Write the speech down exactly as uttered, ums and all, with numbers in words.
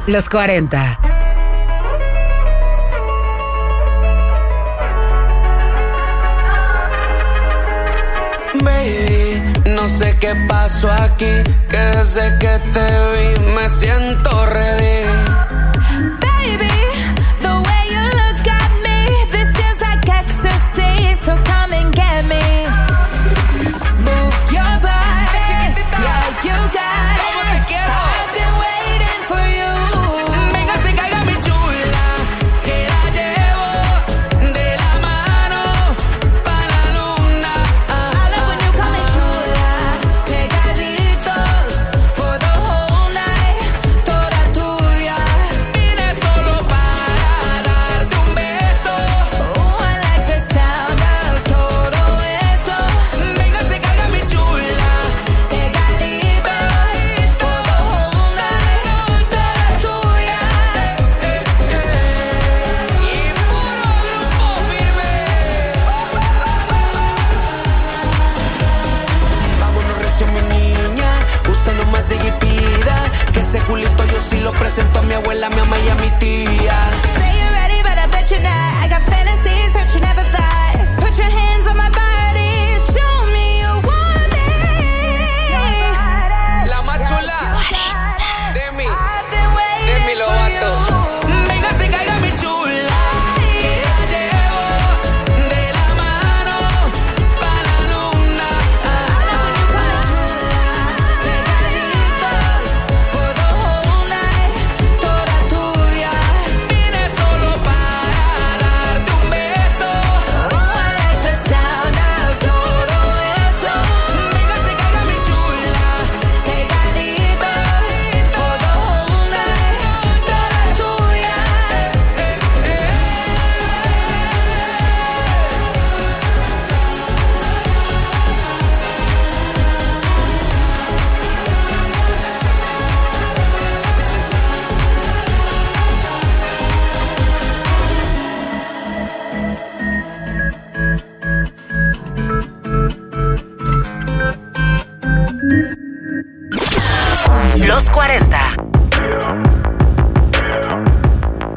Los cuarenta. Baby, no sé qué pasó aquí, que desde que te vi me siento ready. Baby, the way you look at me, this feels like ecstasy, so come and get me. Move your body, yeah, you got it. I've been waiting for you. Venga, se caiga mi chula, que la llevo de la mano pa' la luna. I love when you call me chula, pegaditos for the whole night, toda tuya. Vine solo para darte un beso. Oh, I like the sound of todo eso. Venga, se caiga mi chula, Pegaditos for the whole night, toda tuya. y puro grupo firme. Vámonos recio, mi niña, usted nomás diga y pida, que ese culito yo sí lo presento a mi abuela, a mi mamá y a mi tía.